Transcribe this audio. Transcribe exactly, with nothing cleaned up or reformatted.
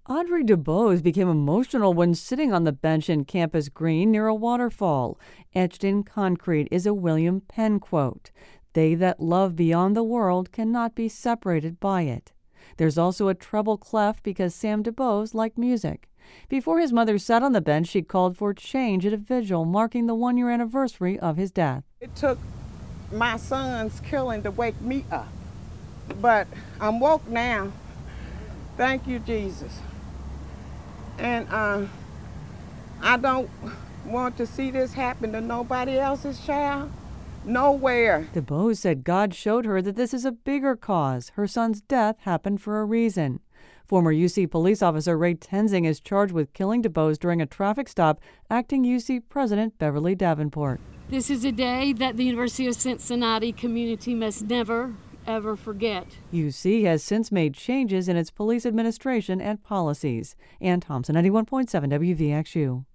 Audrey DuBose became emotional when sitting on the bench in Campus Green near a waterfall. Etched in concrete is a William Penn quote. "They that love beyond the world cannot be separated by it." There's also a treble clef because Sam DuBose liked music. Before his mother sat on the bench, she called for change at a vigil marking the one-year anniversary of his death. It took my son's killing to wake me up, but I'm woke now. Thank you, Jesus. And uh, I don't want to see this happen to nobody else's child. Nowhere. DuBose said God showed her that this is a bigger cause. Her son's death happened for a reason. Former U C police officer Ray Tenzing is charged with killing DuBose during a traffic stop. Acting U C President Beverly Davenport. This is a day that the University of Cincinnati community must never, ever forget. U C has since made changes in its police administration and policies. Ann Thompson, ninety-one point seven W V X U.